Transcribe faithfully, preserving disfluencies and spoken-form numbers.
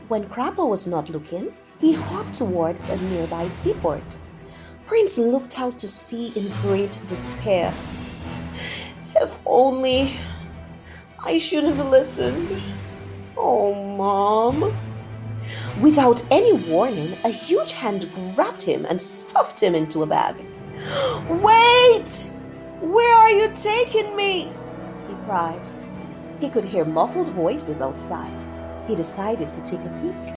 When Crabbo was not looking, he hopped towards a nearby seaport. Prince looked out to sea in great despair. If only I should have listened. Oh, Mom. Without any warning, a huge hand grabbed him and stuffed him into a bag. Wait! Where are you taking me? He cried. He could hear muffled voices outside. He decided to take a peek.